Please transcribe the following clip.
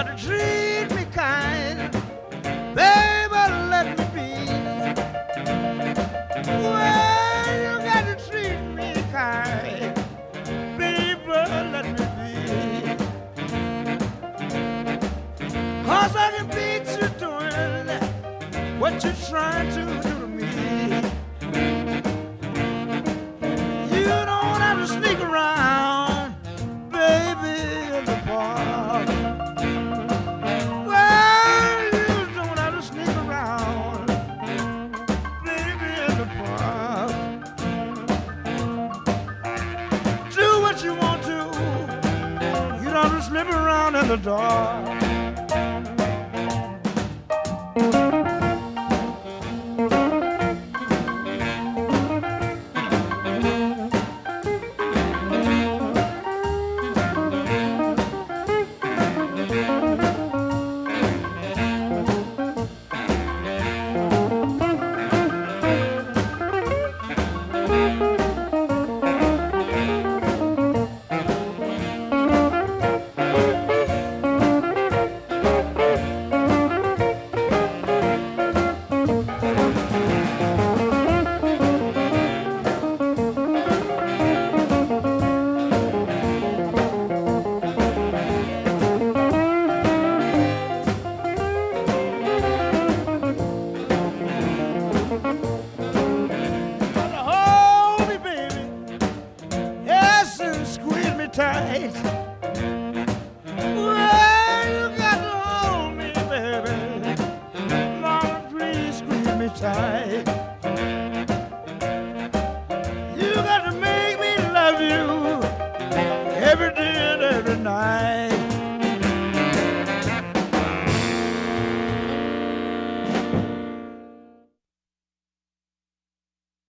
got to treat me kind. Baby, let me be. Well, you got to treat me kind. Baby, let me be. 'Cause I can beat you doing what you're trying to do to me. You don't have to sneak around, baby, in the park. Well, you don't have to sneak around, baby, in the park. Do what you want to. You don't have to slip around in the dark. Hold me, baby, yes, and squeeze me tight.